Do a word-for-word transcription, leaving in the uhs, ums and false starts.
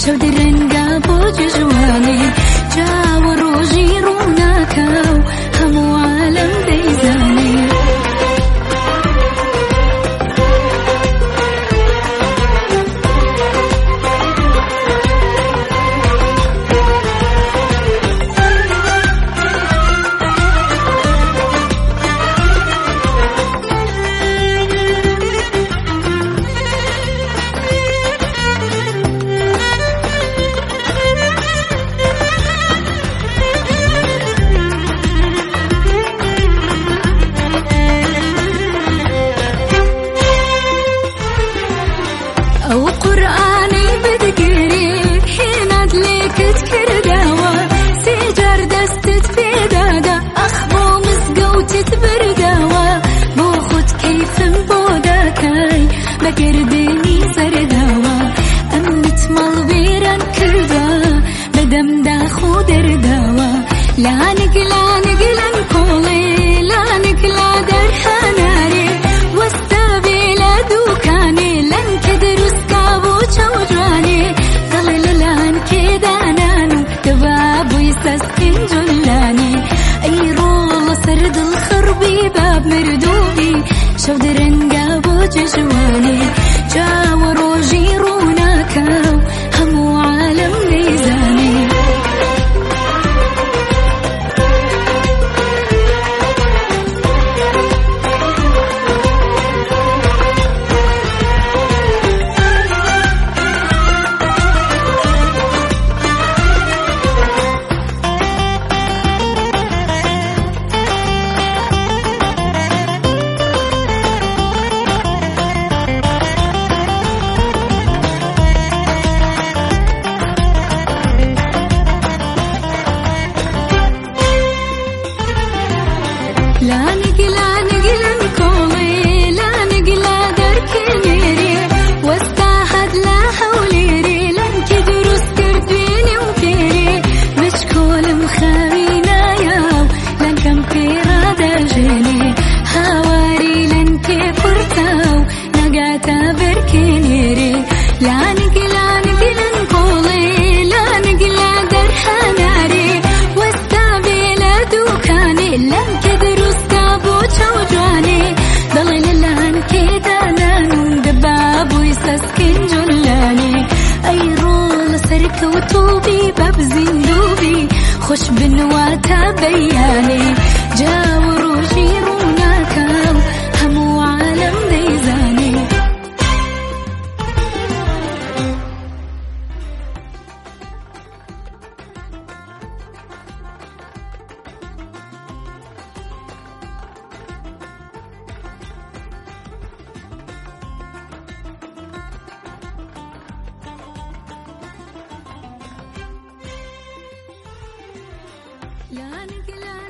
شود رنگا بوج جوانی جا و روژی روناکاو همو عالم دیزانی او قرآني بدقري حيناد ليك تذكر داوا سيجار دستت في دادا اخبو مسقو تتبر داوا بو خد كيف بوداكاي بقرديني زرداوا امنت مالبيران كردا بدم دا خودر داوا لانك لانك لنكولي لانك لا در حناري واستابيلا دوكاني لنك دروس شوجاني ضل لان كده نانو دباب ويسسكن جلاني اي رول سرد الخربي باب مردوبي شود رنقا بوج جواني جا وروجي روناكاو همو عالم ميزاني لا نقلا نقلا نكولي لا نقلا درك ميري واستاحد لا حوليري لن كدروس كرديني وكيري مشكول مخاوينا ياو لن كم كيرا داجيني هاواري لن كيفرتاو نقاتا بركينيري لا نقلا نقلا نكولي لا نقلا در حناري واستابيلا دوكاني لن كدروس شوجاني ضل لان كده نانو دباب ويسسكن جلاني اي رول سرك وتوبي باب زندوبي خوش بنواتا بياني جا وروجي روناكاو همو عالم ديزاني لا نقلا